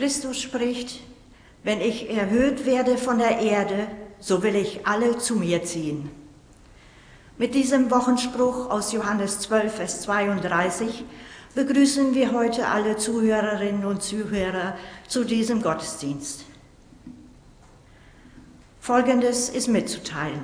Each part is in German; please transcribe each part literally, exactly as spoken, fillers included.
Christus spricht: Wenn ich erhöht werde von der Erde, so will ich alle zu mir ziehen. Mit diesem Wochenspruch aus Johannes zwölf, Vers zweiunddreißig begrüßen wir heute alle Zuhörerinnen und Zuhörer zu diesem Gottesdienst. Folgendes ist mitzuteilen.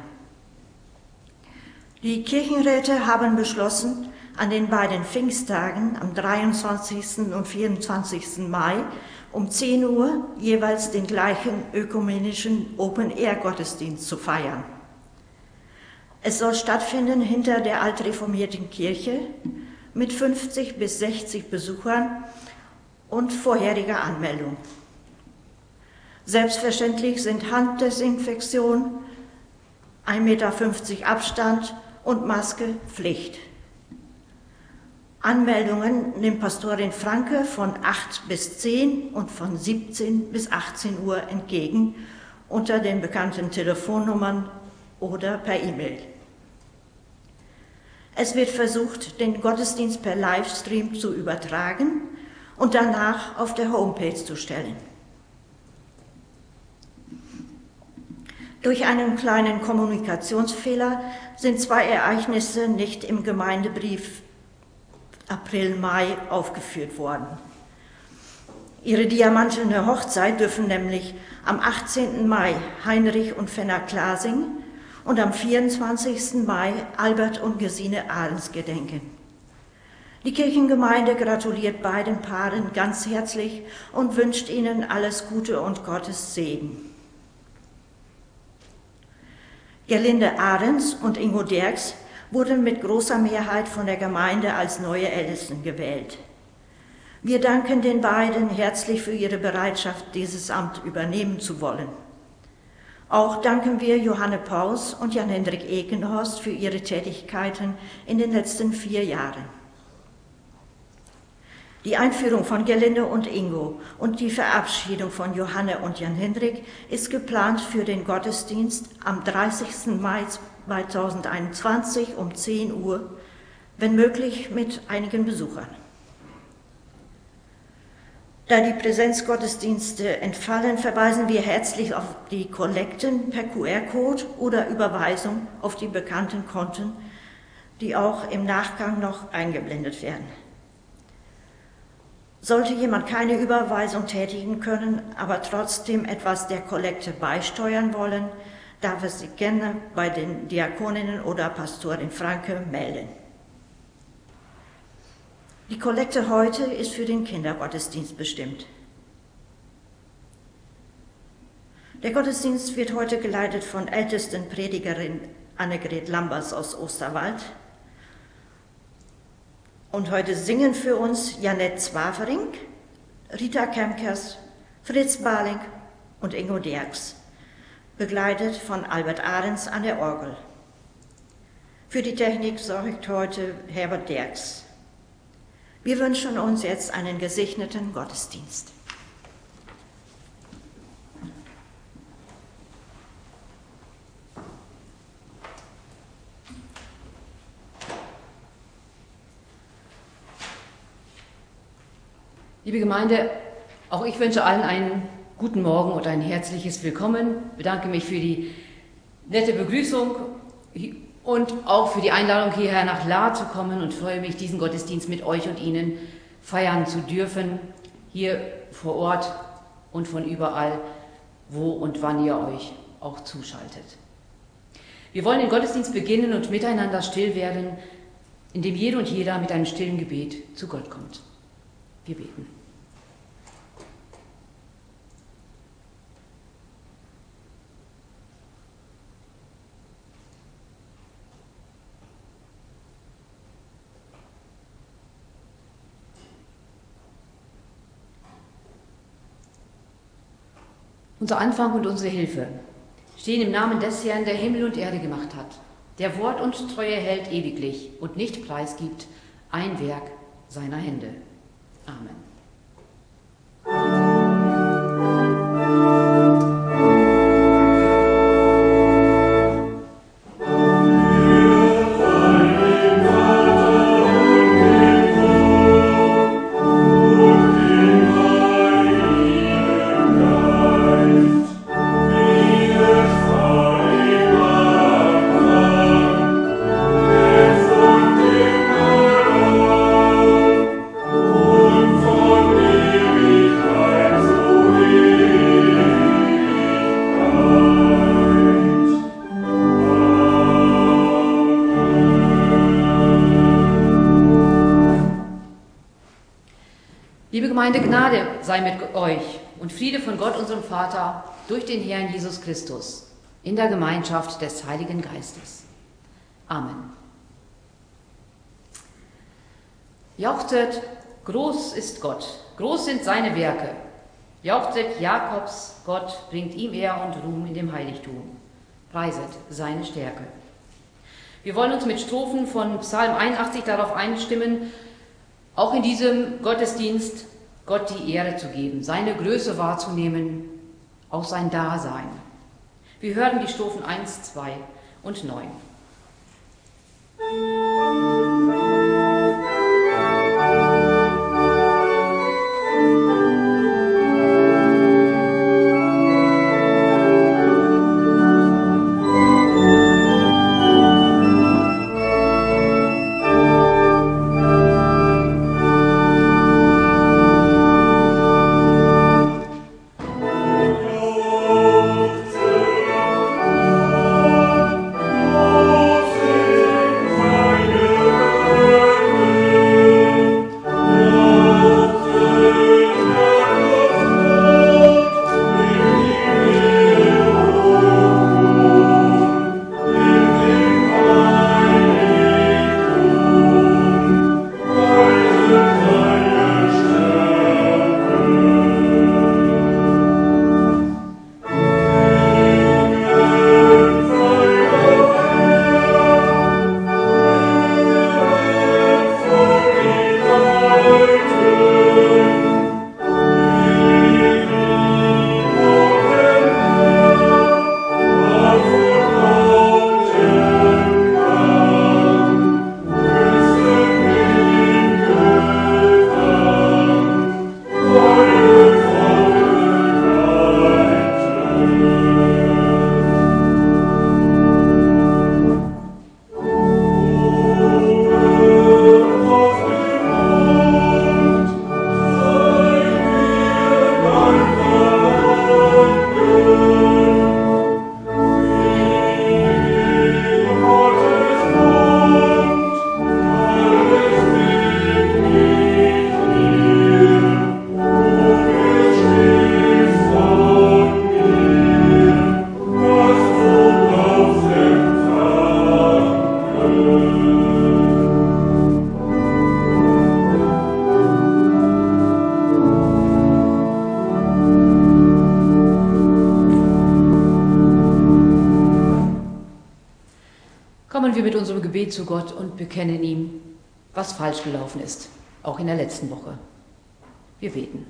Die Kirchenräte haben beschlossen, an den beiden Pfingsttagen am dreiundzwanzigsten und vierundzwanzigsten Mai um zehn Uhr jeweils den gleichen ökumenischen Open-Air-Gottesdienst zu feiern. Es soll stattfinden hinter der altreformierten Kirche mit fünfzig bis sechzig Besuchern und vorheriger Anmeldung. Selbstverständlich sind Handdesinfektion, ein Meter fünfzig Abstand und Maske Pflicht. Anmeldungen nimmt Pastorin Franke von acht bis zehn und von siebzehn bis achtzehn Uhr entgegen unter den bekannten Telefonnummern oder per E-Mail. Es wird versucht, den Gottesdienst per Livestream zu übertragen und danach auf der Homepage zu stellen. Durch einen kleinen Kommunikationsfehler sind zwei Ereignisse nicht im Gemeindebrief April-Mai aufgeführt worden. Ihre diamantene Hochzeit dürfen nämlich am achtzehnten Mai Heinrich und Fenner Klasing und am vierundzwanzigsten Mai Albert und Gesine Ahrens gedenken. Die Kirchengemeinde gratuliert beiden Paaren ganz herzlich und wünscht ihnen alles Gute und Gottes Segen. Gerlinde Ahrens und Ingo Derks wurden mit großer Mehrheit von der Gemeinde als neue Ältesten gewählt. Wir danken den beiden herzlich für ihre Bereitschaft, dieses Amt übernehmen zu wollen. Auch danken wir Johanne Paus und Jan-Hendrik Ekenhorst für ihre Tätigkeiten in den letzten vier Jahren. Die Einführung von Gerlinde und Ingo und die Verabschiedung von Johanne und Jan-Hendrik ist geplant für den Gottesdienst am dreißigsten Mai zweitausendeinundzwanzig um zehn Uhr, wenn möglich mit einigen Besuchern. Da die Präsenzgottesdienste entfallen, verweisen wir herzlich auf die Kollekten per Q R-Code oder Überweisung auf die bekannten Konten, die auch im Nachgang noch eingeblendet werden. Sollte jemand keine Überweisung tätigen können, aber trotzdem etwas der Kollekte beisteuern wollen, darf er sich gerne bei den Diakoninnen oder Pastorin Franke melden. Die Kollekte heute ist für den Kindergottesdienst bestimmt. Der Gottesdienst wird heute geleitet von Ältestenpredigerin Annegret Lambers aus Osterwald. Und heute singen für uns Janette Zwavering, Rita Kemkers, Fritz Barling und Ingo Derks, begleitet von Albert Ahrens an der Orgel. Für die Technik sorgt heute Herbert Derks. Wir wünschen uns jetzt einen gesegneten Gottesdienst. Liebe Gemeinde, auch ich wünsche allen einen guten Morgen und ein herzliches Willkommen. Ich bedanke mich für die nette Begrüßung und auch für die Einladung, hierher nach Lahr zu kommen und freue mich, diesen Gottesdienst mit euch und Ihnen feiern zu dürfen, hier vor Ort und von überall, wo und wann ihr euch auch zuschaltet. Wir wollen den Gottesdienst beginnen und miteinander still werden, indem jede und jeder mit einem stillen Gebet zu Gott kommt. Wir beten. Unser Anfang und unsere Hilfe stehen im Namen des Herrn, der Himmel und Erde gemacht hat, der Wort und Treue hält ewiglich und nicht preisgibt ein Werk seiner Hände. Amen. Liebe Gemeinde, Gnade sei mit euch und Friede von Gott, unserem Vater, durch den Herrn Jesus Christus, in der Gemeinschaft des Heiligen Geistes. Amen. Jauchzet, groß ist Gott, groß sind seine Werke. Jauchzet Jakobs, Gott bringt ihm Ehr und Ruhm in dem Heiligtum. Preiset seine Stärke. Wir wollen uns mit Strophen von Psalm einundachtzig darauf einstimmen, auch in diesem Gottesdienst Gott die Ehre zu geben, seine Größe wahrzunehmen, auch sein Dasein. Wir hören die Strophen eins, zwei und neun. Kommen wir mit unserem Gebet zu Gott und bekennen ihm, was falsch gelaufen ist, auch in der letzten Woche. Wir beten.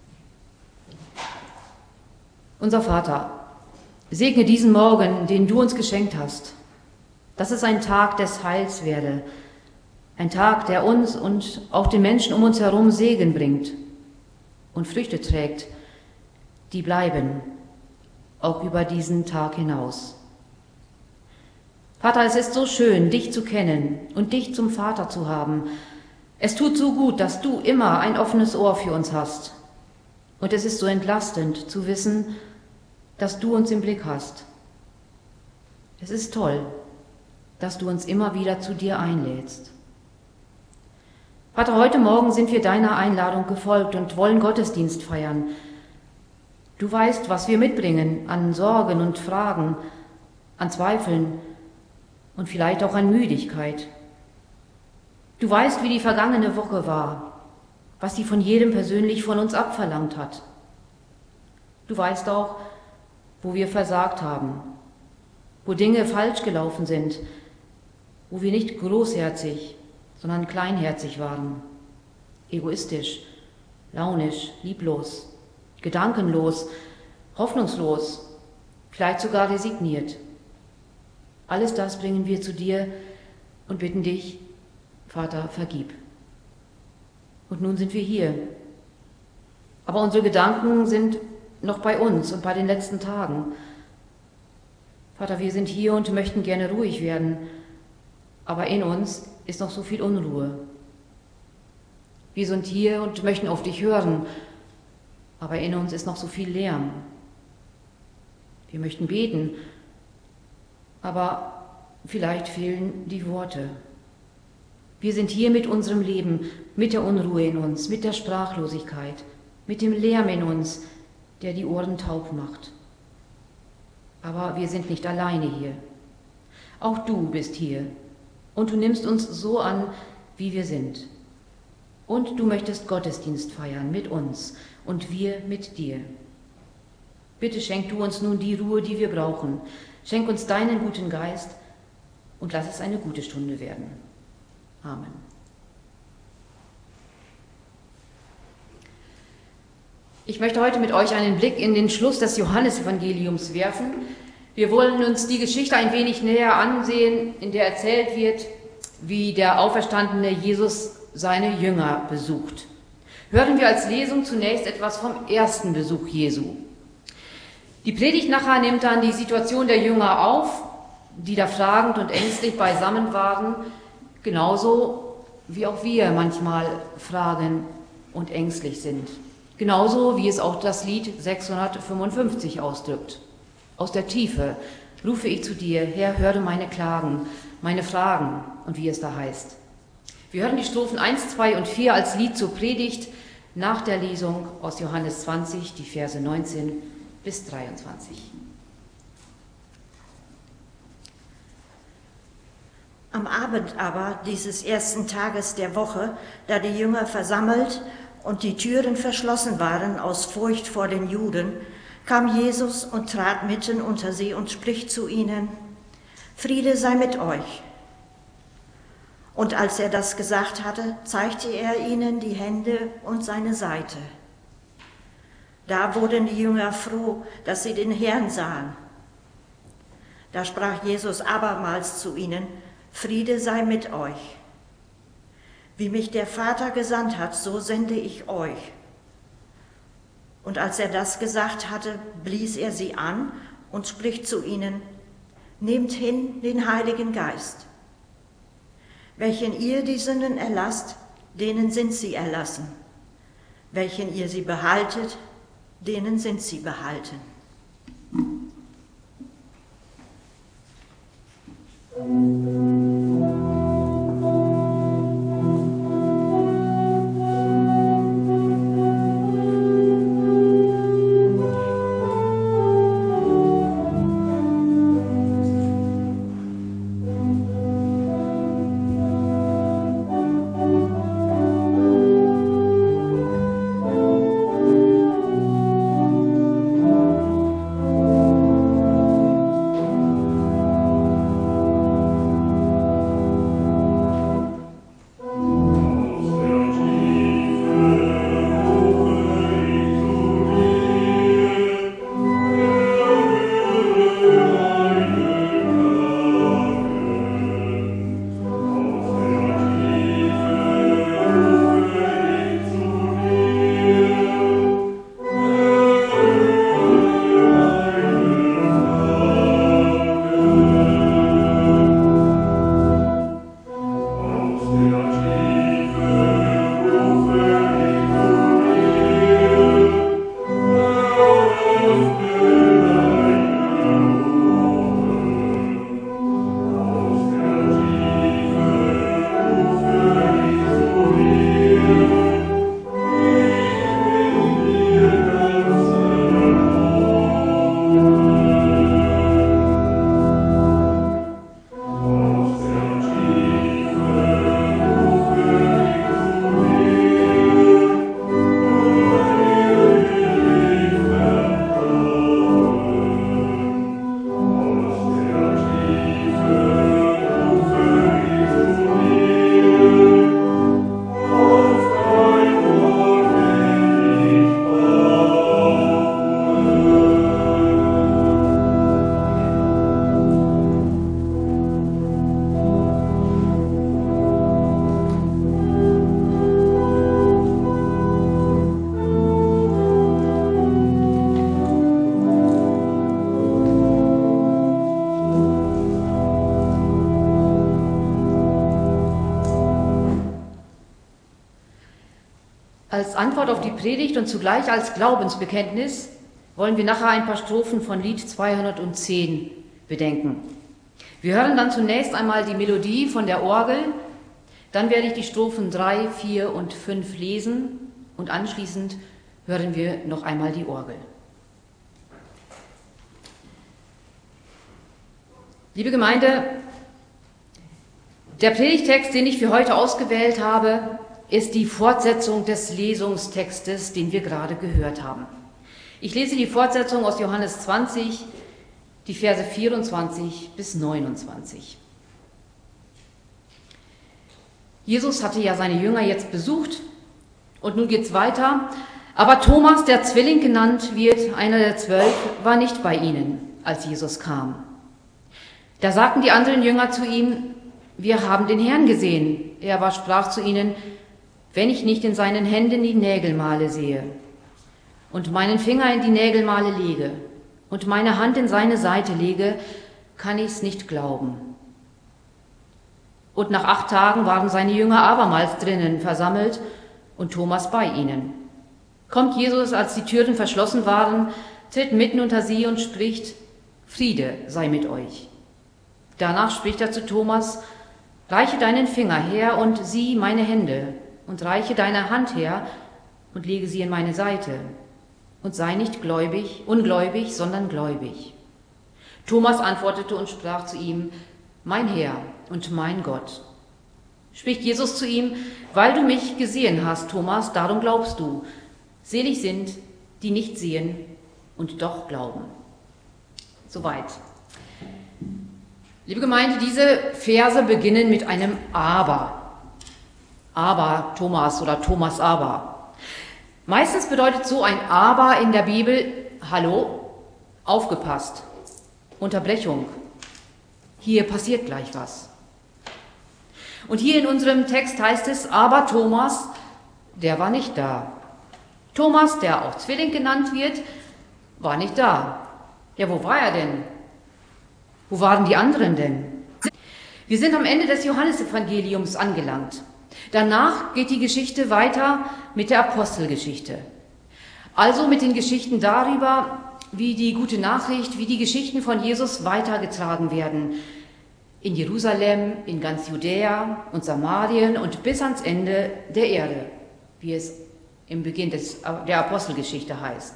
Unser Vater, segne diesen Morgen, den du uns geschenkt hast, dass es ein Tag des Heils werde, ein Tag, der uns und auch den Menschen um uns herum Segen bringt und Früchte trägt, die bleiben, auch über diesen Tag hinaus. Vater, es ist so schön, dich zu kennen und dich zum Vater zu haben. Es tut so gut, dass du immer ein offenes Ohr für uns hast. Und es ist so entlastend zu wissen, dass du uns im Blick hast. Es ist toll, dass du uns immer wieder zu dir einlädst. Vater, heute Morgen sind wir deiner Einladung gefolgt und wollen Gottesdienst feiern. Du weißt, was wir mitbringen an Sorgen und Fragen, an Zweifeln und vielleicht auch an Müdigkeit. Du weißt, wie die vergangene Woche war, was sie von jedem persönlich von uns abverlangt hat. Du weißt auch, wo wir versagt haben, wo Dinge falsch gelaufen sind, wo wir nicht großherzig, sondern kleinherzig waren, egoistisch, launisch, lieblos, gedankenlos, hoffnungslos, vielleicht sogar resigniert. Alles das bringen wir zu dir und bitten dich, Vater, vergib. Und nun sind wir hier. Aber unsere Gedanken sind noch bei uns und bei den letzten Tagen. Vater, wir sind hier und möchten gerne ruhig werden, aber in uns ist noch so viel Unruhe. Wir sind hier und möchten auf dich hören, aber in uns ist noch so viel Lärm. Wir möchten beten, aber vielleicht fehlen die Worte. Wir sind hier mit unserem Leben, mit der Unruhe in uns, mit der Sprachlosigkeit, mit dem Lärm in uns, der die Ohren taub macht. Aber wir sind nicht alleine hier. Auch du bist hier und du nimmst uns so an, wie wir sind. Und du möchtest Gottesdienst feiern mit uns und wir mit dir. Bitte schenk du uns nun die Ruhe, die wir brauchen. Schenk uns deinen guten Geist und lass es eine gute Stunde werden. Amen. Ich möchte heute mit euch einen Blick in den Schluss des Johannesevangeliums werfen. Wir wollen uns die Geschichte ein wenig näher ansehen, in der erzählt wird, wie der auferstandene Jesus seine Jünger besucht. Hören wir als Lesung zunächst etwas vom ersten Besuch Jesu. Die Predigt nachher nimmt dann die Situation der Jünger auf, die da fragend und ängstlich beisammen waren, genauso wie auch wir manchmal fragen und ängstlich sind. Genauso wie es auch das Lied sechshundertfünfundfünfzig ausdrückt. Aus der Tiefe rufe ich zu dir, Herr, höre meine Klagen, meine Fragen und wie es da heißt. Wir hören die Strophen eins, zwei und vier als Lied zur Predigt nach der Lesung aus Johannes zwanzig, die Verse neunzehn bis dreiundzwanzig. Am Abend aber dieses ersten Tages der Woche, da die Jünger versammelt und die Türen verschlossen waren aus Furcht vor den Juden, kam Jesus und trat mitten unter sie und spricht zu ihnen: Friede sei mit euch. Und als er das gesagt hatte, zeigte er ihnen die Hände und seine Seite. Da wurden die Jünger froh, dass sie den Herrn sahen. Da sprach Jesus abermals zu ihnen: Friede sei mit euch. Wie mich der Vater gesandt hat, so sende ich euch. Und als er das gesagt hatte, blies er sie an und spricht zu ihnen: Nehmt hin den Heiligen Geist. Welchen ihr die Sünden erlasst, denen sind sie erlassen. Welchen ihr sie behaltet, denen sind sie behalten. Als Antwort auf die Predigt und zugleich als Glaubensbekenntnis wollen wir nachher ein paar Strophen von Lied zweihundertzehn bedenken. Wir hören dann zunächst einmal die Melodie von der Orgel, Dann werde ich die Strophen drei, vier und fünf lesen und anschließend hören wir noch einmal die Orgel. Liebe Gemeinde, der Predigtext, den ich für heute ausgewählt habe, ist die Fortsetzung des Lesungstextes, den wir gerade gehört haben. Ich lese die Fortsetzung aus Johannes zwanzig, die Verse vierundzwanzig bis neunundzwanzig. Jesus hatte ja seine Jünger jetzt besucht und nun geht's weiter. Aber Thomas, der Zwilling genannt wird, einer der zwölf, war nicht bei ihnen, als Jesus kam. Da sagten die anderen Jünger zu ihm: Wir haben den Herrn gesehen. Er aber sprach zu ihnen: Wenn ich nicht in seinen Händen die Nägelmale sehe und meinen Finger in die Nägelmale lege und meine Hand in seine Seite lege, kann ich's nicht glauben. Und nach acht Tagen waren seine Jünger abermals drinnen versammelt und Thomas bei ihnen. Kommt Jesus, als die Türen verschlossen waren, tritt mitten unter sie und spricht: Friede sei mit euch. Danach spricht er zu Thomas: Reiche deinen Finger her und sieh meine Hände, und reiche deine Hand her und lege sie in meine Seite. Und sei nicht gläubig, ungläubig, sondern gläubig. Thomas antwortete und sprach zu ihm: Mein Herr und mein Gott. Spricht Jesus zu ihm: Weil du mich gesehen hast, Thomas, darum glaubst du. Selig sind, die nicht sehen und doch glauben. Soweit. Liebe Gemeinde, diese Verse beginnen mit einem Aber. Aber Thomas oder Thomas aber. Meistens bedeutet so ein Aber in der Bibel: Hallo, aufgepasst, Unterbrechung. Hier passiert gleich was. Und hier in unserem Text heißt es: Aber Thomas, der war nicht da. Thomas, der auch Zwilling genannt wird, war nicht da. Ja, wo war er denn? Wo waren die anderen denn? Wir sind am Ende des Johannesevangeliums angelangt. Danach geht die Geschichte weiter mit der Apostelgeschichte. Also mit den Geschichten darüber, wie die gute Nachricht, wie die Geschichten von Jesus weitergetragen werden. In Jerusalem, in ganz Judäa und Samarien und bis ans Ende der Erde, wie es im Beginn des, der Apostelgeschichte heißt.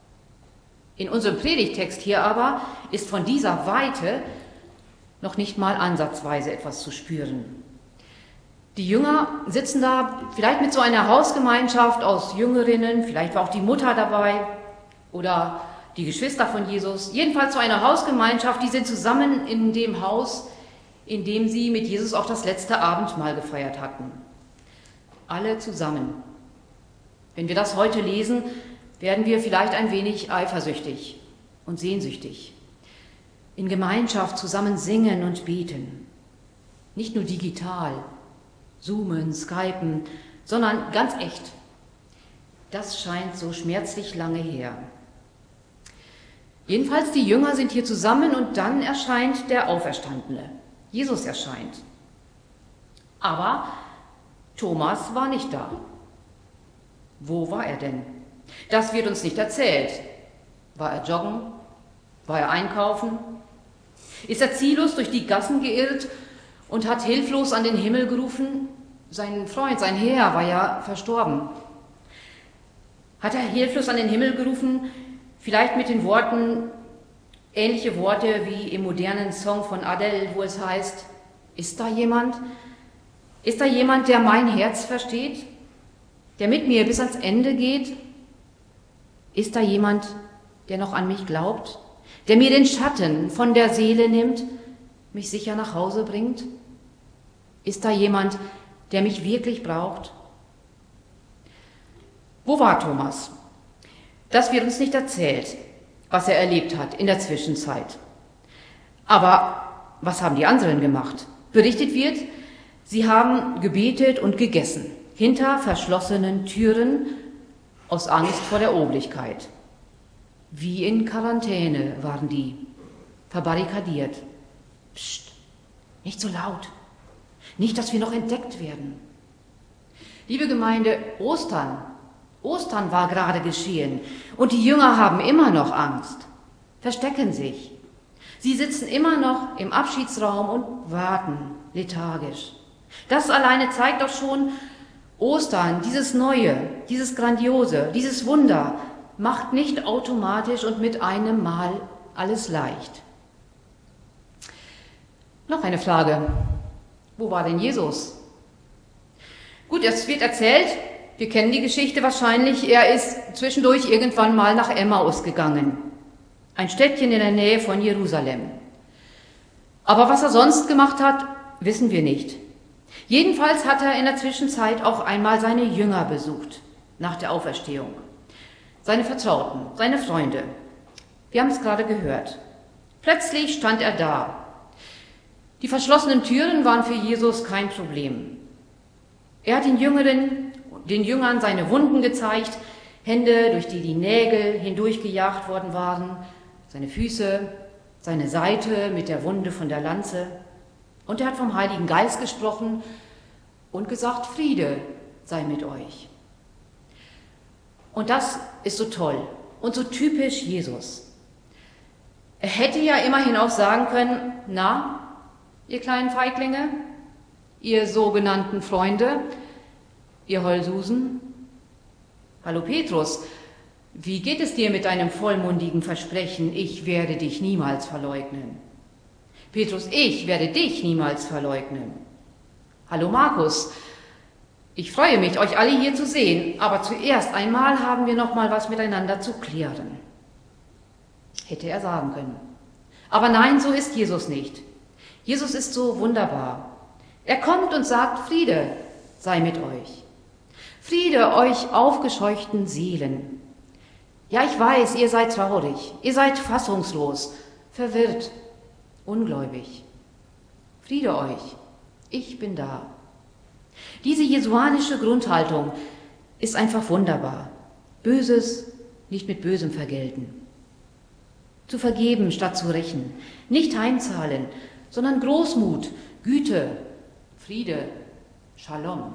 In unserem Predigtext hier aber ist von dieser Weite noch nicht mal ansatzweise etwas zu spüren. Die Jünger sitzen da vielleicht mit so einer Hausgemeinschaft aus Jüngerinnen, vielleicht war auch die Mutter dabei oder die Geschwister von Jesus. Jedenfalls so eine Hausgemeinschaft, die sind zusammen in dem Haus, in dem sie mit Jesus auch das letzte Abendmahl gefeiert hatten. Alle zusammen. Wenn wir das heute lesen, werden wir vielleicht ein wenig eifersüchtig und sehnsüchtig. In Gemeinschaft zusammen singen und beten. Nicht nur digital, zoomen, skypen, sondern ganz echt. Das scheint so schmerzlich lange her. Jedenfalls die Jünger sind hier zusammen und dann erscheint der Auferstandene. Jesus erscheint. Aber Thomas war nicht da. Wo war er denn? Das wird uns nicht erzählt. War er joggen? War er einkaufen? Ist er ziellos durch die Gassen geirrt und hat hilflos an den Himmel gerufen? Sein Freund, sein Herr war ja verstorben. Hat er hilflos an den Himmel gerufen, vielleicht mit den Worten, ähnliche Worte wie im modernen Song von Adele, wo es heißt: Ist da jemand? Ist da jemand, der mein Herz versteht? Der mit mir bis ans Ende geht? Ist da jemand, der noch an mich glaubt? Der mir den Schatten von der Seele nimmt, mich sicher nach Hause bringt? Ist da jemand, der mich wirklich braucht? Wo war Thomas? Das wird uns nicht erzählt, was er erlebt hat in der Zwischenzeit. Aber was haben die anderen gemacht? Berichtet wird, sie haben gebetet und gegessen, hinter verschlossenen Türen, aus Angst vor der Obrigkeit. Wie in Quarantäne waren die, verbarrikadiert. Psst, nicht so laut, nicht, dass wir noch entdeckt werden. Liebe Gemeinde, Ostern, Ostern war gerade geschehen und die Jünger haben immer noch Angst, verstecken sich. Sie sitzen immer noch im Abschiedsraum und warten lethargisch. Das alleine zeigt doch schon, Ostern, dieses Neue, dieses Grandiose, dieses Wunder, macht nicht automatisch und mit einem Mal alles leicht. Noch eine Frage. Wo war denn Jesus? Gut, es wird erzählt, wir kennen die Geschichte wahrscheinlich, er ist zwischendurch irgendwann mal nach Emmaus gegangen. Ein Städtchen in der Nähe von Jerusalem. Aber was er sonst gemacht hat, wissen wir nicht. Jedenfalls hat er in der Zwischenzeit auch einmal seine Jünger besucht, nach der Auferstehung. Seine Vertrauten, seine Freunde. Wir haben es gerade gehört. Plötzlich stand er da. Die verschlossenen Türen waren für Jesus kein Problem. Er hat den Jüngeren, den Jüngern seine Wunden gezeigt, Hände, durch die die Nägel hindurchgejagt worden waren, seine Füße, seine Seite mit der Wunde von der Lanze. Und er hat vom Heiligen Geist gesprochen und gesagt, Friede sei mit euch. Und das ist so toll und so typisch Jesus. Er hätte ja immerhin auch sagen können, na, ihr kleinen Feiglinge, ihr sogenannten Freunde, ihr Heulsusen, hallo Petrus, wie geht es dir mit deinem vollmundigen Versprechen, ich werde dich niemals verleugnen? Petrus, ich werde dich niemals verleugnen. Hallo Markus, ich freue mich, euch alle hier zu sehen, aber zuerst einmal haben wir noch mal was miteinander zu klären. Hätte er sagen können. Aber nein, so ist Jesus nicht. Jesus ist so wunderbar. Er kommt und sagt, Friede sei mit euch. Friede euch aufgescheuchten Seelen. Ja, ich weiß, ihr seid traurig, ihr seid fassungslos, verwirrt, ungläubig. Friede euch, ich bin da. Diese jesuanische Grundhaltung ist einfach wunderbar. Böses nicht mit Bösem vergelten. Zu vergeben statt zu rächen. Nicht heimzahlen, sondern Großmut, Güte, Friede, Shalom.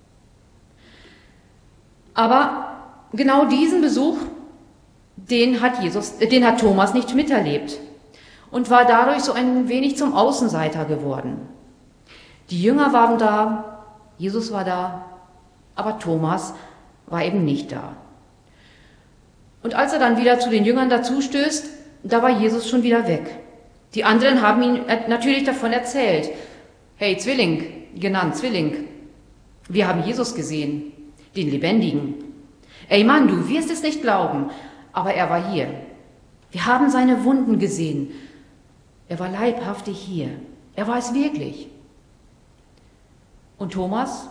Aber genau diesen Besuch, den hat Jesus, den hat Thomas nicht miterlebt und war dadurch so ein wenig zum Außenseiter geworden. Die Jünger waren da, Jesus war da, aber Thomas war eben nicht da. Und als er dann wieder zu den Jüngern dazustößt, da war Jesus schon wieder weg. Die anderen haben ihm natürlich davon erzählt. Hey, Zwilling, genannt Zwilling, wir haben Jesus gesehen, den Lebendigen. Ey Mann, du wirst es nicht glauben, aber er war hier. Wir haben seine Wunden gesehen. Er war leibhaftig hier. Er war es wirklich. Und Thomas?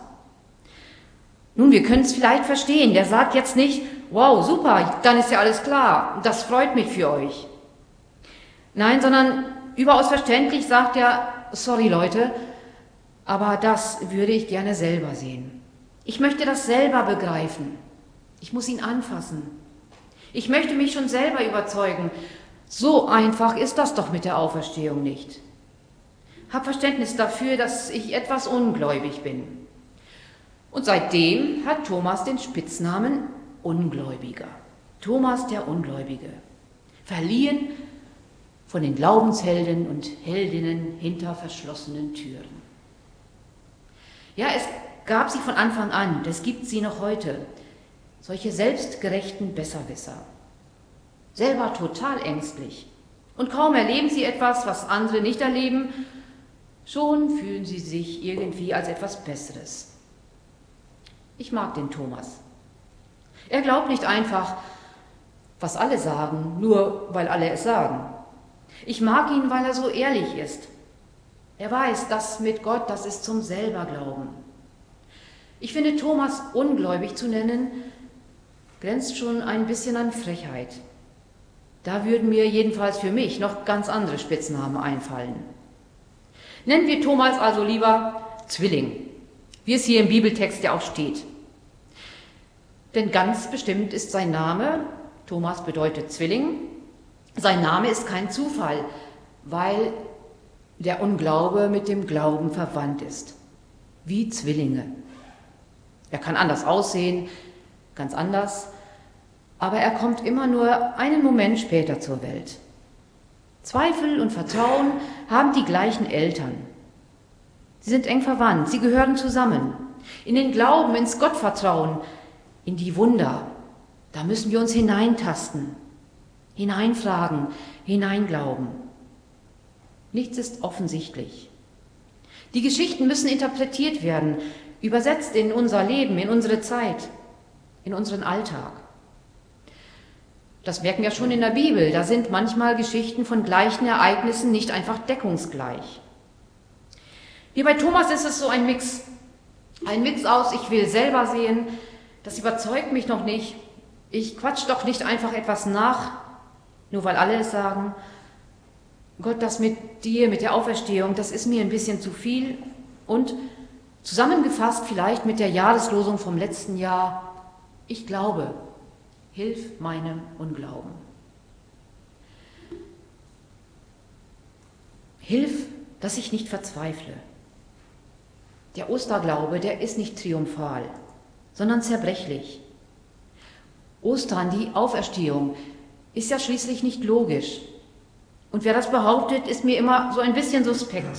Nun, wir können es vielleicht verstehen. Der sagt jetzt nicht, wow, super, dann ist ja alles klar. Das freut mich für euch. Nein, sondern überaus verständlich sagt er, sorry Leute, aber das würde ich gerne selber sehen. Ich möchte das selber begreifen. Ich muss ihn anfassen. Ich möchte mich schon selber überzeugen. So einfach ist das doch mit der Auferstehung nicht. Hab Verständnis dafür, dass ich etwas ungläubig bin. Und seitdem hat Thomas den Spitznamen Ungläubiger. Thomas der Ungläubige. Verliehen von den Glaubenshelden und Heldinnen hinter verschlossenen Türen. Ja, es gab sie von Anfang an, es gibt sie noch heute, solche selbstgerechten Besserwisser. Selber total ängstlich. Und kaum erleben sie etwas, was andere nicht erleben, schon fühlen sie sich irgendwie als etwas Besseres. Ich mag den Thomas. Er glaubt nicht einfach, was alle sagen, nur weil alle es sagen. Ich mag ihn, weil er so ehrlich ist. Er weiß, das mit Gott, das ist zum selber Glauben. Ich finde, Thomas ungläubig zu nennen, grenzt schon ein bisschen an Frechheit. Da würden mir jedenfalls für mich noch ganz andere Spitznamen einfallen. Nennen wir Thomas also lieber Zwilling, wie es hier im Bibeltext ja auch steht. Denn ganz bestimmt ist sein Name, Thomas bedeutet Zwilling, sein Name ist kein Zufall, weil der Unglaube mit dem Glauben verwandt ist, wie Zwillinge. Er kann anders aussehen, ganz anders, aber er kommt immer nur einen Moment später zur Welt. Zweifel und Vertrauen haben die gleichen Eltern. Sie sind eng verwandt, sie gehören zusammen. In den Glauben, ins Gottvertrauen, in die Wunder, da müssen wir uns hineintasten, hineinfragen, hineinglauben. Nichts ist offensichtlich. Die Geschichten müssen interpretiert werden, übersetzt in unser Leben, in unsere Zeit, in unseren Alltag. Das merken wir schon in der Bibel, da sind manchmal Geschichten von gleichen Ereignissen nicht einfach deckungsgleich. Hier bei Thomas ist es so ein Mix, ein Mix aus, ich will selber sehen, das überzeugt mich noch nicht, ich quatsch doch nicht einfach etwas nach, nur weil alle es sagen. Gott, das mit dir, mit der Auferstehung, das ist mir ein bisschen zu viel. Und zusammengefasst vielleicht mit der Jahreslosung vom letzten Jahr, ich glaube, hilf meinem Unglauben. Hilf, dass ich nicht verzweifle. Der Osterglaube, der ist nicht triumphal, sondern zerbrechlich. Ostern, die Auferstehung, ist ja schließlich nicht logisch. Und wer das behauptet, ist mir immer so ein bisschen suspekt.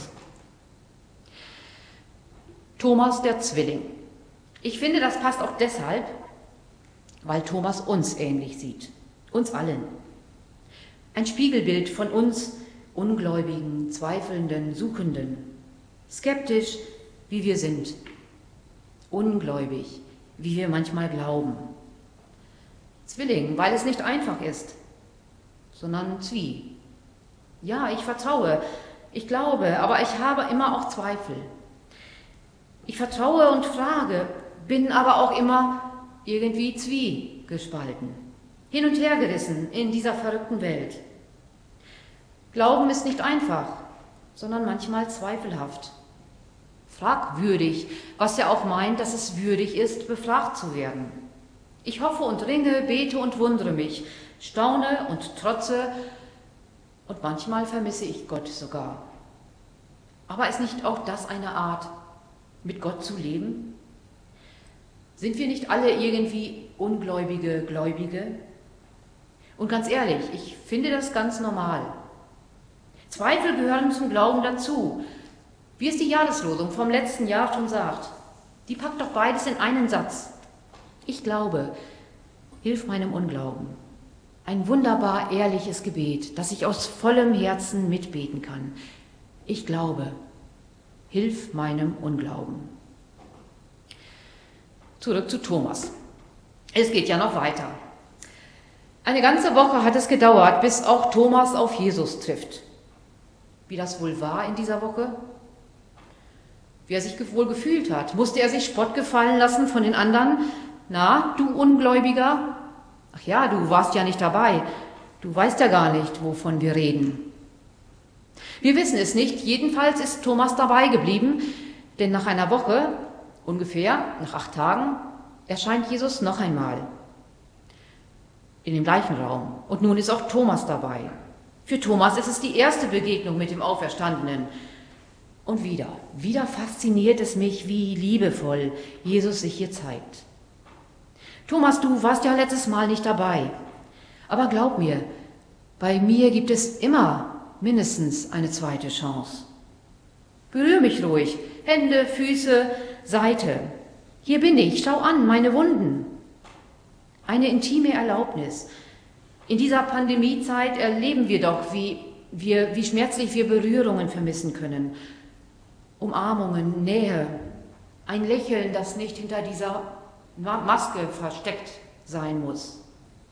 Thomas der Zwilling. Ich finde, das passt auch deshalb, weil Thomas uns ähnlich sieht. Uns allen. Ein Spiegelbild von uns Ungläubigen, Zweifelnden, Suchenden. Skeptisch, wie wir sind. Ungläubig, wie wir manchmal glauben. Zwilling, weil es nicht einfach ist, sondern Zwie. Ja, ich vertraue, ich glaube, aber ich habe immer auch Zweifel. Ich vertraue und frage, bin aber auch immer irgendwie zwiegespalten, hin und her gerissen in dieser verrückten Welt. Glauben ist nicht einfach, sondern manchmal zweifelhaft. Fragwürdig, was ja auch meint, dass es würdig ist, befragt zu werden. Ich hoffe und ringe, bete und wundere mich, staune und trotze, und manchmal vermisse ich Gott sogar. Aber ist nicht auch das eine Art, mit Gott zu leben? Sind wir nicht alle irgendwie ungläubige Gläubige? Und ganz ehrlich, ich finde das ganz normal. Zweifel gehören zum Glauben dazu. Wie es die Jahreslosung vom letzten Jahr schon sagt. Die packt doch beides in einen Satz. Ich glaube, hilf meinem Unglauben. Ein wunderbar ehrliches Gebet, das ich aus vollem Herzen mitbeten kann. Ich glaube, hilf meinem Unglauben. Zurück zu Thomas. Es geht ja noch weiter. Eine ganze Woche hat es gedauert, bis auch Thomas auf Jesus trifft. Wie das wohl war in dieser Woche? Wie er sich wohl gefühlt hat. Musste er sich Spott gefallen lassen von den anderen? Na, du Ungläubiger? Ach ja, du warst ja nicht dabei. Du weißt ja gar nicht, wovon wir reden. Wir wissen es nicht. Jedenfalls ist Thomas dabei geblieben, denn nach einer Woche, ungefähr nach acht Tagen, erscheint Jesus noch einmal. In dem gleichen Raum. Und nun ist auch Thomas dabei. Für Thomas ist es die erste Begegnung mit dem Auferstandenen. Und wieder, wieder fasziniert es mich, wie liebevoll Jesus sich hier zeigt. Thomas, du warst ja letztes Mal nicht dabei. Aber glaub mir, bei mir gibt es immer mindestens eine zweite Chance. Berühr mich ruhig, Hände, Füße, Seite. Hier bin ich, schau an, meine Wunden. Eine intime Erlaubnis. In dieser Pandemiezeit erleben wir doch, wie, wir, wie schmerzlich wir Berührungen vermissen können. Umarmungen, Nähe, ein Lächeln, das nicht hinter dieser Maske versteckt sein muss.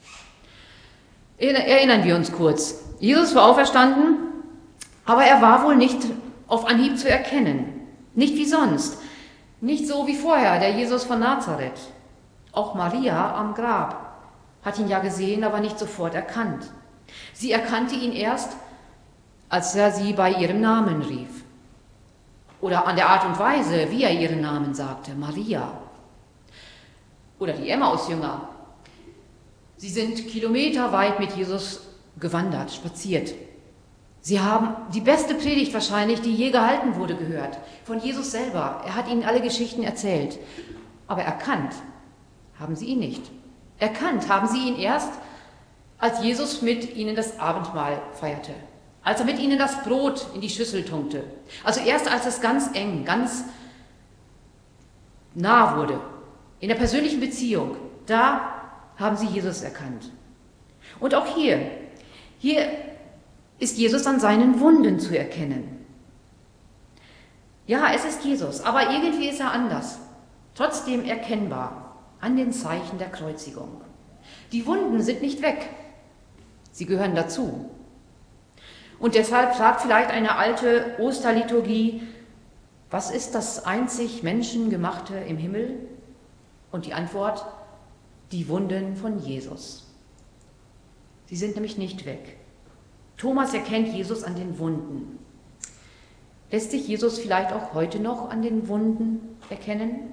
Erinnern wir uns kurz. Jesus war auferstanden, aber er war wohl nicht auf Anhieb zu erkennen. Nicht wie sonst. Nicht so wie vorher, der Jesus von Nazareth. Auch Maria am Grab hat ihn ja gesehen, aber nicht sofort erkannt. Sie erkannte ihn erst, als er sie bei ihrem Namen rief. Oder an der Art und Weise, wie er ihren Namen sagte, Maria. Oder die Emmaus-Jünger. Sie sind kilometerweit mit Jesus gewandert, spaziert. Sie haben die beste Predigt wahrscheinlich, die je gehalten wurde, gehört. Von Jesus selber. Er hat ihnen alle Geschichten erzählt. Aber erkannt haben sie ihn nicht. Erkannt haben sie ihn erst, als Jesus mit ihnen das Abendmahl feierte. als er mit ihnen das Brot in die Schüssel tunkte. Also erst als es ganz eng, ganz nah wurde, in der persönlichen Beziehung, da haben sie Jesus erkannt. Und auch hier, hier ist Jesus an seinen Wunden zu erkennen. Ja, es ist Jesus, aber irgendwie ist er anders, trotzdem erkennbar an den Zeichen der Kreuzigung. Die Wunden sind nicht weg, sie gehören dazu. Und deshalb fragt vielleicht eine alte Osterliturgie, was ist das einzig Menschengemachte im Himmel? Und die Antwort, die Wunden von Jesus. Sie sind nämlich nicht weg. Thomas erkennt Jesus an den Wunden. Lässt sich Jesus vielleicht auch heute noch an den Wunden erkennen?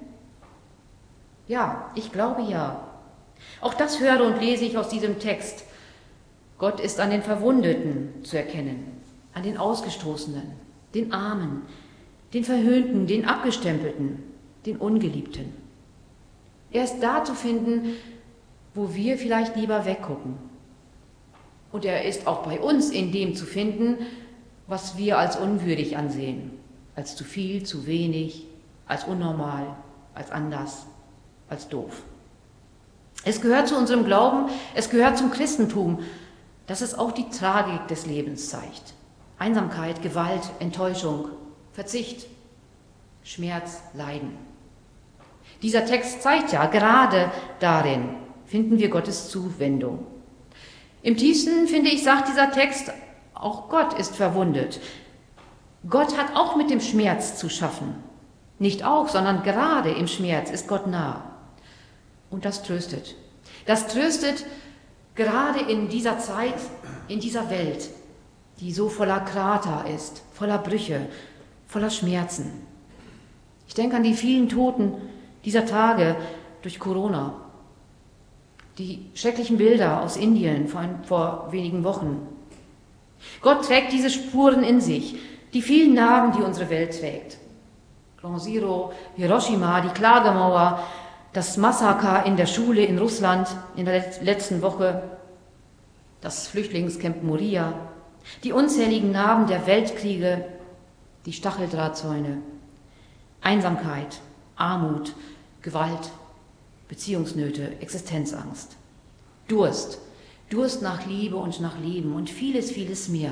Ja, ich glaube ja. Auch das höre und lese ich aus diesem Text. Gott ist an den Verwundeten zu erkennen, an den Ausgestoßenen, den Armen, den Verhöhnten, den Abgestempelten, den Ungeliebten. Er ist da zu finden, wo wir vielleicht lieber weggucken. Und er ist auch bei uns in dem zu finden, was wir als unwürdig ansehen, als zu viel, zu wenig, als unnormal, als anders, als doof. Es gehört zu unserem Glauben, es gehört zum Christentum, dass es auch die Tragik des Lebens zeigt. Einsamkeit, Gewalt, Enttäuschung, Verzicht, Schmerz, Leiden. Dieser Text zeigt ja, gerade darin finden wir Gottes Zuwendung. Im tiefsten, finde ich, sagt dieser Text, auch Gott ist verwundet. Gott hat auch mit dem Schmerz zu schaffen. Nicht auch, sondern gerade im Schmerz ist Gott nah. Und das tröstet. Das tröstet gerade in dieser Zeit, in dieser Welt, die so voller Krater ist, voller Brüche, voller Schmerzen. Ich denke an die vielen Toten dieser Tage durch Corona, die schrecklichen Bilder aus Indien vor, ein, vor wenigen Wochen. Gott trägt diese Spuren in sich, die vielen Narben, die unsere Welt trägt. Ground Zero, Hiroshima, die Klagemauer, das Massaker in der Schule in Russland in der letzten Woche, das Flüchtlingscamp Moria, die unzähligen Narben der Weltkriege, die Stacheldrahtzäune, Einsamkeit, Armut, Gewalt, Beziehungsnöte, Existenzangst, Durst, Durst nach Liebe und nach Leben und vieles, vieles mehr.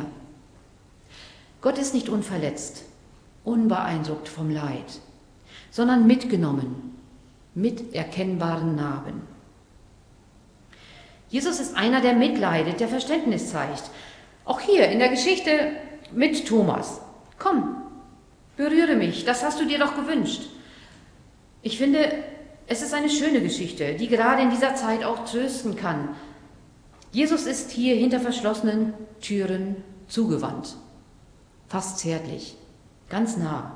Gott ist nicht unverletzt, unbeeindruckt vom Leid, sondern mitgenommen, mit erkennbaren Narben. Jesus ist einer, der mitleidet, der Verständnis zeigt. Auch hier in der Geschichte mit Thomas. Komm, berühre mich, das hast du dir doch gewünscht. Ich finde, es ist eine schöne Geschichte, die gerade in dieser Zeit auch trösten kann. Jesus ist hier hinter verschlossenen Türen zugewandt, fast zärtlich, ganz nah.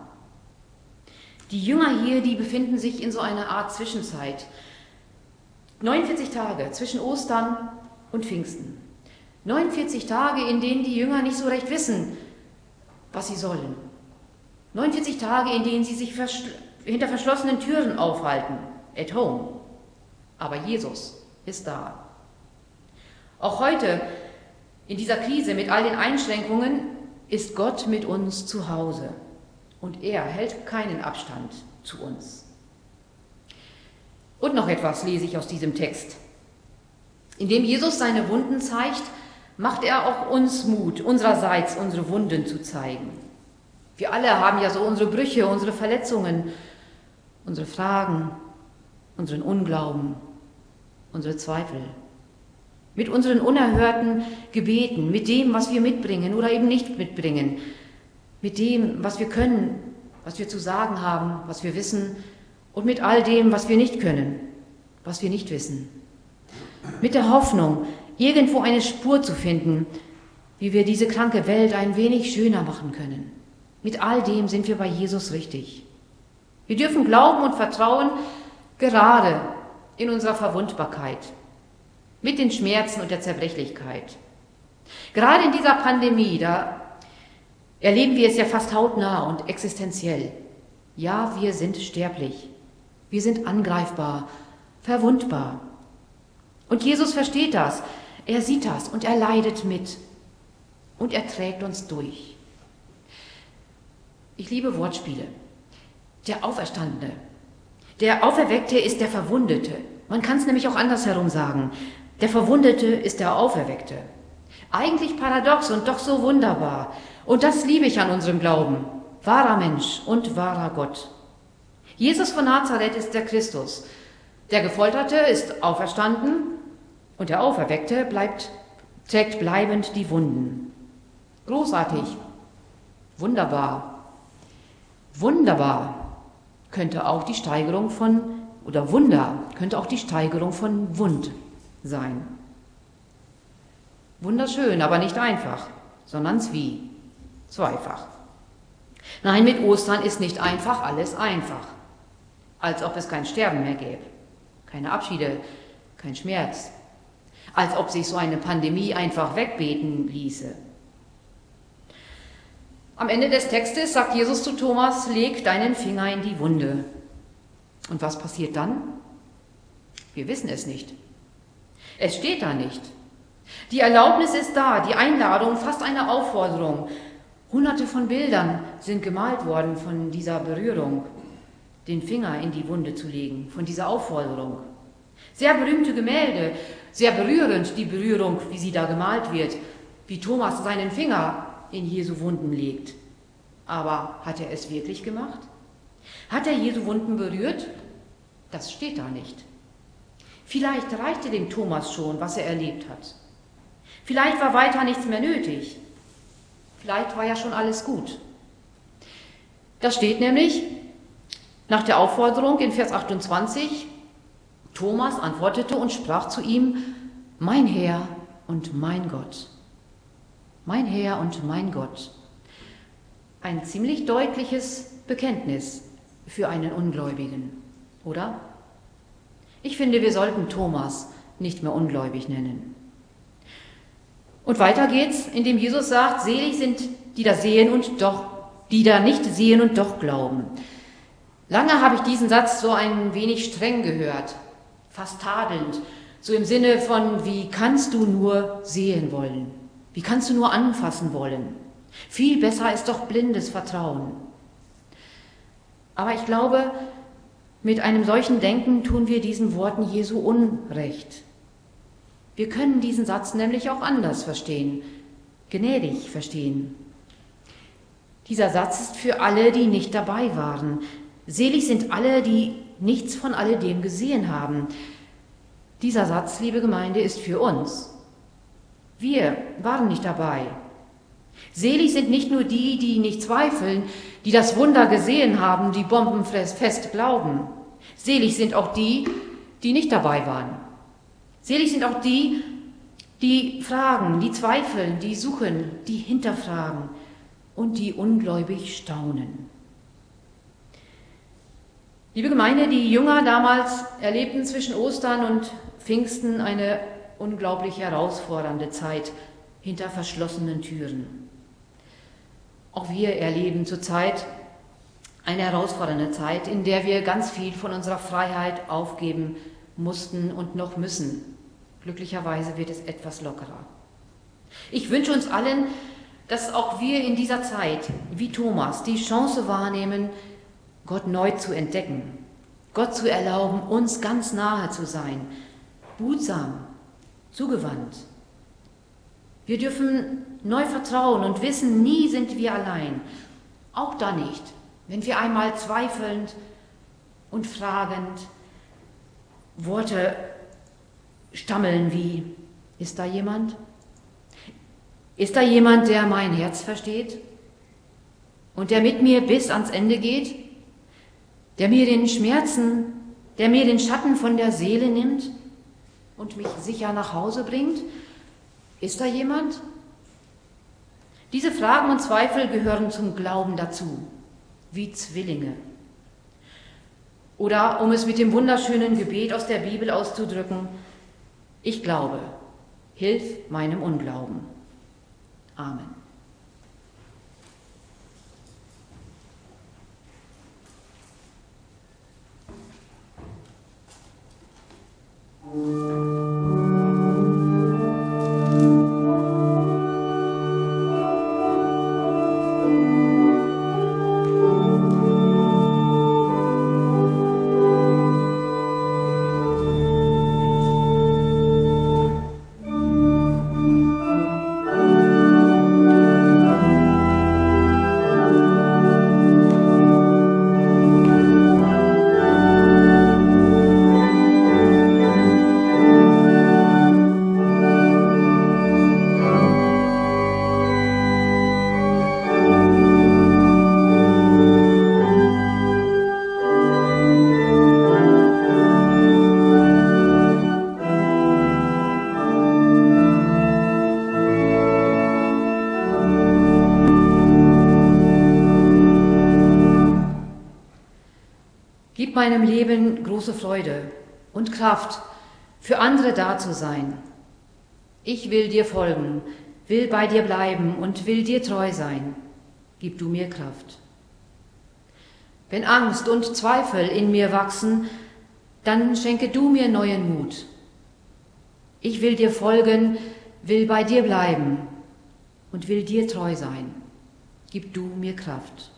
Die Jünger hier, die befinden sich in so einer Art Zwischenzeit. neunundvierzig Tage zwischen Ostern und Pfingsten. neunundvierzig Tage, in denen die Jünger nicht so recht wissen, was sie sollen. neunundvierzig Tage, in denen sie sich verschl- hinter verschlossenen Türen aufhalten, at home. Aber Jesus ist da. Auch heute, in dieser Krise mit all den Einschränkungen, ist Gott mit uns zu Hause. Und er hält keinen Abstand zu uns. Und noch etwas lese ich aus diesem Text. Indem Jesus seine Wunden zeigt, macht er auch uns Mut, unsererseits unsere Wunden zu zeigen. Wir alle haben ja so unsere Brüche, unsere Verletzungen, unsere Fragen, unseren Unglauben, unsere Zweifel. Mit unseren unerhörten Gebeten, mit dem, was wir mitbringen oder eben nicht mitbringen, mit dem, was wir können, was wir zu sagen haben, was wir wissen und mit all dem, was wir nicht können, was wir nicht wissen. Mit der Hoffnung, irgendwo eine Spur zu finden, wie wir diese kranke Welt ein wenig schöner machen können. Mit all dem sind wir bei Jesus richtig. Wir dürfen glauben und vertrauen, gerade in unserer Verwundbarkeit, mit den Schmerzen und der Zerbrechlichkeit. Gerade in dieser Pandemie, da erleben wir es ja fast hautnah und existenziell. Ja, wir sind sterblich. Wir sind angreifbar, verwundbar. Und Jesus versteht das. Er sieht das und er leidet mit. und er trägt uns durch. Ich liebe Wortspiele. Der Auferstandene, der Auferweckte ist der Verwundete. Man kann es nämlich auch andersherum sagen. Der Verwundete ist der Auferweckte. Eigentlich paradox und doch so wunderbar. Und das liebe ich an unserem Glauben. Wahrer Mensch und wahrer Gott. Jesus von Nazareth ist der Christus. Der Gefolterte ist auferstanden und der Auferweckte bleibt, trägt bleibend die Wunden. Großartig, wunderbar, wunderbar könnte auch die Steigerung von, oder Wunder könnte auch die Steigerung von Wund sein. Wunderschön, aber nicht einfach, sondern zwie, zweifach. Nein, mit Ostern ist nicht einfach alles einfach. Als ob es kein Sterben mehr gäbe, keine Abschiede, kein Schmerz. Als ob sich so eine Pandemie einfach wegbeten ließe. Am Ende des Textes sagt Jesus zu Thomas, leg deinen Finger in die Wunde. Und was passiert dann? Wir wissen es nicht. Es steht da nicht. Die Erlaubnis ist da, die Einladung, fast eine Aufforderung. Hunderte von Bildern sind gemalt worden von dieser Berührung, den Finger in die Wunde zu legen, von dieser Aufforderung. Sehr berühmte Gemälde, sehr berührend die Berührung, wie sie da gemalt wird, wie Thomas seinen Finger in Jesu Wunden legt. Aber hat er es wirklich gemacht? Hat er Jesu Wunden berührt? Das steht da nicht. Vielleicht reichte dem Thomas schon, was er erlebt hat. Vielleicht war weiter nichts mehr nötig. Vielleicht war ja schon alles gut. Da steht nämlich nach der Aufforderung in Vers achtundzwanzig, Thomas antwortete und sprach zu ihm, mein Herr und mein Gott. Mein Herr und mein Gott. Ein ziemlich deutliches Bekenntnis für einen Ungläubigen, oder? Ich finde, wir sollten Thomas nicht mehr ungläubig nennen. Und weiter geht's, indem Jesus sagt, selig sind, die da sehen und doch, die da nicht sehen und doch glauben. Lange habe ich diesen Satz so ein wenig streng gehört, fast tadelnd, so im Sinne von, wie kannst du nur sehen wollen? Wie kannst du nur anfassen wollen? Viel besser ist doch blindes Vertrauen. Aber ich glaube, mit einem solchen Denken tun wir diesen Worten Jesu Unrecht. Wir können diesen Satz nämlich auch anders verstehen, gnädig verstehen. Dieser Satz ist für alle, die nicht dabei waren. Selig sind alle, die nichts von alledem gesehen haben. Dieser Satz, liebe Gemeinde, ist für uns. Wir waren nicht dabei. Selig sind nicht nur die, die nicht zweifeln, die das Wunder gesehen haben, die bombenfest glauben. Selig sind auch die, die nicht dabei waren. Selig sind auch die, die fragen, die zweifeln, die suchen, die hinterfragen und die ungläubig staunen. Liebe Gemeinde, die Jünger damals erlebten zwischen Ostern und Pfingsten eine unglaublich herausfordernde Zeit hinter verschlossenen Türen. Auch wir erleben zurzeit eine herausfordernde Zeit, in der wir ganz viel von unserer Freiheit aufgeben mussten und noch müssen. Glücklicherweise wird es etwas lockerer. Ich wünsche uns allen, dass auch wir in dieser Zeit, wie Thomas, die Chance wahrnehmen, Gott neu zu entdecken, Gott zu erlauben, uns ganz nahe zu sein, behutsam, zugewandt. Wir dürfen neu vertrauen und wissen, nie sind wir allein, auch da nicht, wenn wir einmal zweifelnd und fragend Worte stammeln wie, ist da jemand? Ist da jemand, der mein Herz versteht und der mit mir bis ans Ende geht, der mir den Schmerzen, der mir den Schatten von der Seele nimmt und mich sicher nach Hause bringt? Ist da jemand? Diese Fragen und Zweifel gehören zum Glauben dazu, wie Zwillinge. Oder, um es mit dem wunderschönen Gebet aus der Bibel auszudrücken, ich glaube, hilf meinem Unglauben. Amen. meinem Leben große Freude und Kraft, für andere da zu sein. Ich will dir folgen, will bei dir bleiben und will dir treu sein. Gib du mir Kraft. Wenn Angst und Zweifel in mir wachsen, dann schenke du mir neuen Mut. Ich will dir folgen, will bei dir bleiben und will dir treu sein. Gib du mir Kraft.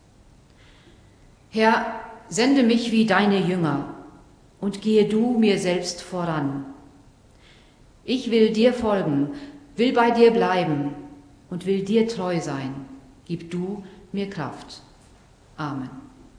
Herr, sende mich wie deine Jünger und gehe du mir selbst voran. Ich will dir folgen, will bei dir bleiben und will dir treu sein. Gib du mir Kraft. Amen.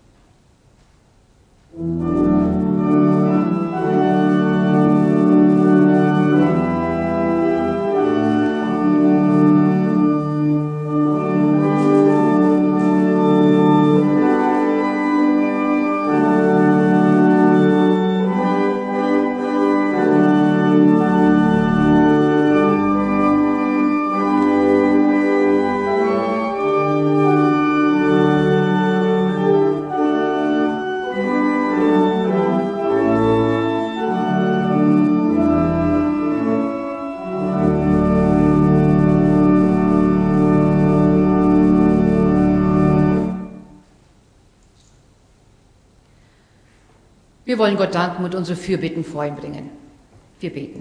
Wir wollen Gott danken und unsere Fürbitten vor ihn bringen. Wir beten.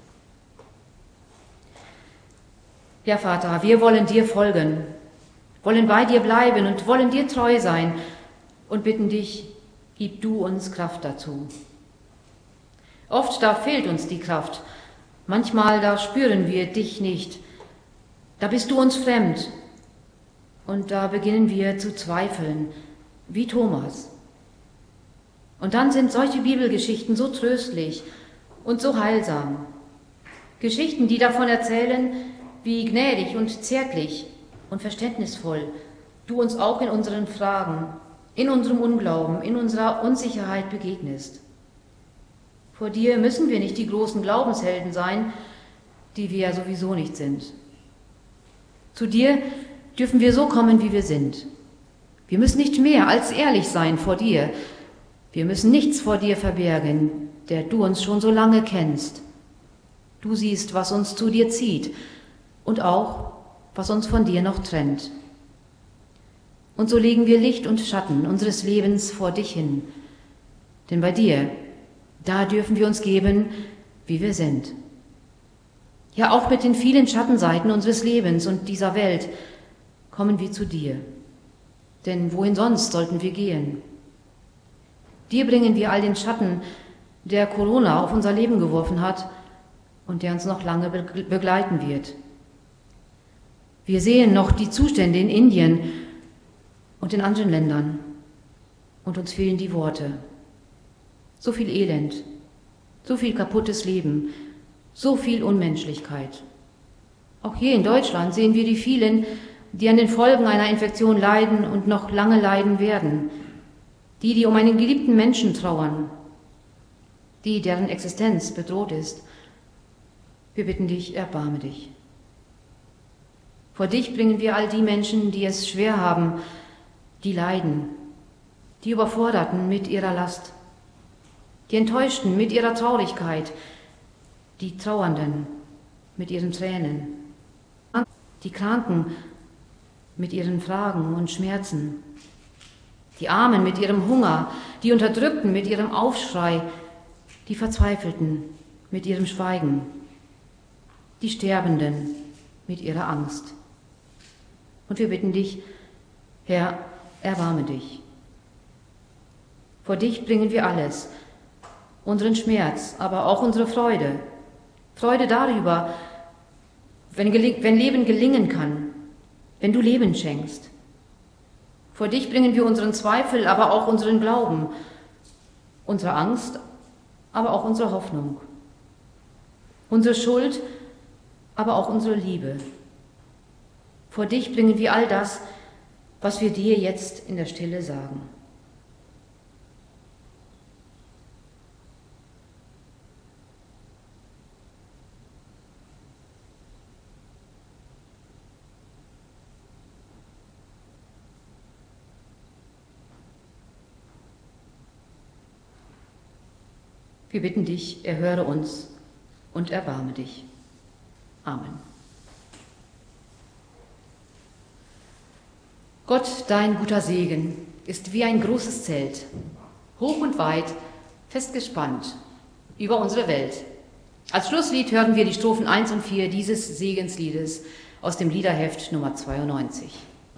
Ja, Vater, wir wollen dir folgen, wollen bei dir bleiben und wollen dir treu sein und bitten dich, gib du uns Kraft dazu. Oft da fehlt uns die Kraft, manchmal da spüren wir dich nicht, da bist du uns fremd und da beginnen wir zu zweifeln, wie Thomas. Und dann sind solche Bibelgeschichten so tröstlich und so heilsam. Geschichten, die davon erzählen, wie gnädig und zärtlich und verständnisvoll du uns auch in unseren Fragen, in unserem Unglauben, in unserer Unsicherheit begegnest. Vor dir müssen wir nicht die großen Glaubenshelden sein, die wir ja sowieso nicht sind. Zu dir dürfen wir so kommen, wie wir sind. Wir müssen nicht mehr als ehrlich sein vor dir. Wir müssen nichts vor dir verbergen, der du uns schon so lange kennst. Du siehst, was uns zu dir zieht und auch, was uns von dir noch trennt. Und so legen wir Licht und Schatten unseres Lebens vor dich hin. Denn bei dir, da dürfen wir uns geben, wie wir sind. Ja, auch mit den vielen Schattenseiten unseres Lebens und dieser Welt kommen wir zu dir. Denn wohin sonst sollten wir gehen? Dir bringen wir all den Schatten, der Corona auf unser Leben geworfen hat und der uns noch lange begleiten wird. Wir sehen noch die Zustände in Indien und in anderen Ländern und uns fehlen die Worte. So viel Elend, so viel kaputtes Leben, so viel Unmenschlichkeit. Auch hier in Deutschland sehen wir die vielen, die an den Folgen einer Infektion leiden und noch lange leiden werden. Die, die um einen geliebten Menschen trauern, die, deren Existenz bedroht ist. Wir bitten dich, erbarme dich. Vor dich bringen wir all die Menschen, die es schwer haben, die leiden, die Überforderten mit ihrer Last, die Enttäuschten mit ihrer Traurigkeit, die Trauernden mit ihren Tränen, die Kranken mit ihren Fragen und Schmerzen, die Armen mit ihrem Hunger, die Unterdrückten mit ihrem Aufschrei, die Verzweifelten mit ihrem Schweigen, die Sterbenden mit ihrer Angst. Und wir bitten dich, Herr, erbarme dich. Vor dich bringen wir alles, unseren Schmerz, aber auch unsere Freude. Freude darüber, wenn, wenn Leben gelingen kann, wenn du Leben schenkst. Vor dich bringen wir unseren Zweifel, aber auch unseren Glauben, unsere Angst, aber auch unsere Hoffnung, unsere Schuld, aber auch unsere Liebe. Vor dich bringen wir all das, was wir dir jetzt in der Stille sagen. Wir bitten dich, erhöre uns und erbarme dich. Amen. Gott, dein guter Segen, ist wie ein großes Zelt, hoch und weit, festgespannt über unsere Welt. Als Schlusslied hören wir die Strophen eins und vier dieses Segensliedes aus dem Liederheft Nummer zweiundneunzig.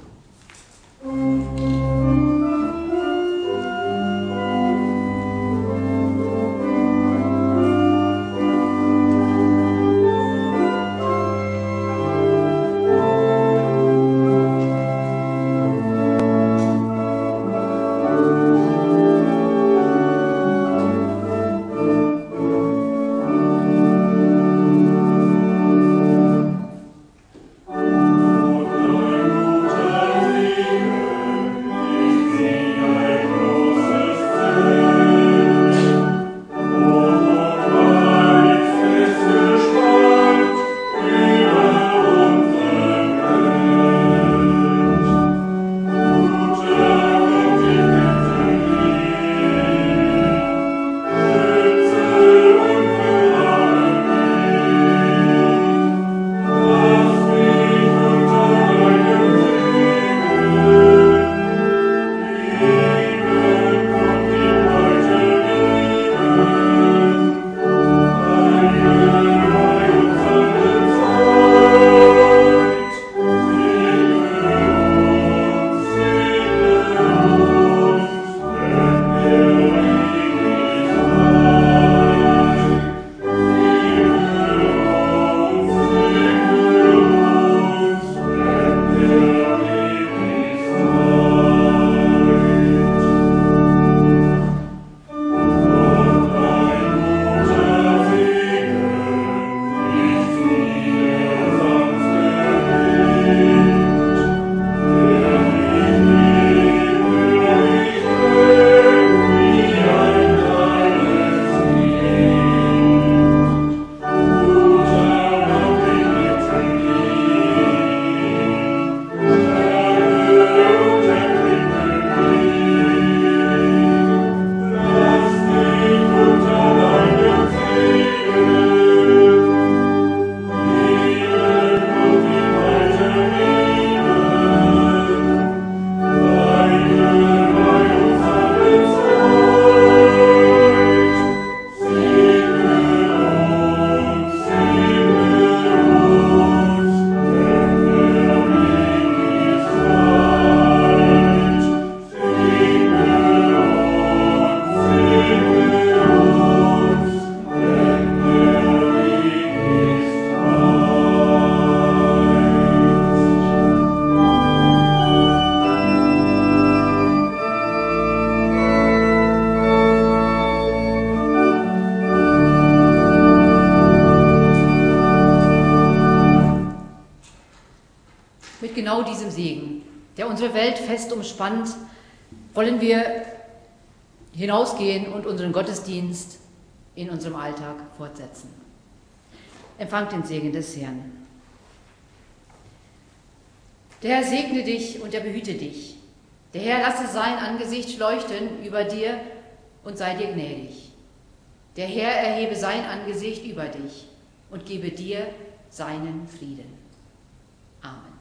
Genau diesem Segen, der unsere Welt fest umspannt, wollen wir hinausgehen und unseren Gottesdienst in unserem Alltag fortsetzen. Empfangt den Segen des Herrn. Der Herr segne dich und er behüte dich. Der Herr lasse sein Angesicht leuchten über dir und sei dir gnädig. Der Herr erhebe sein Angesicht über dich und gebe dir seinen Frieden. Amen.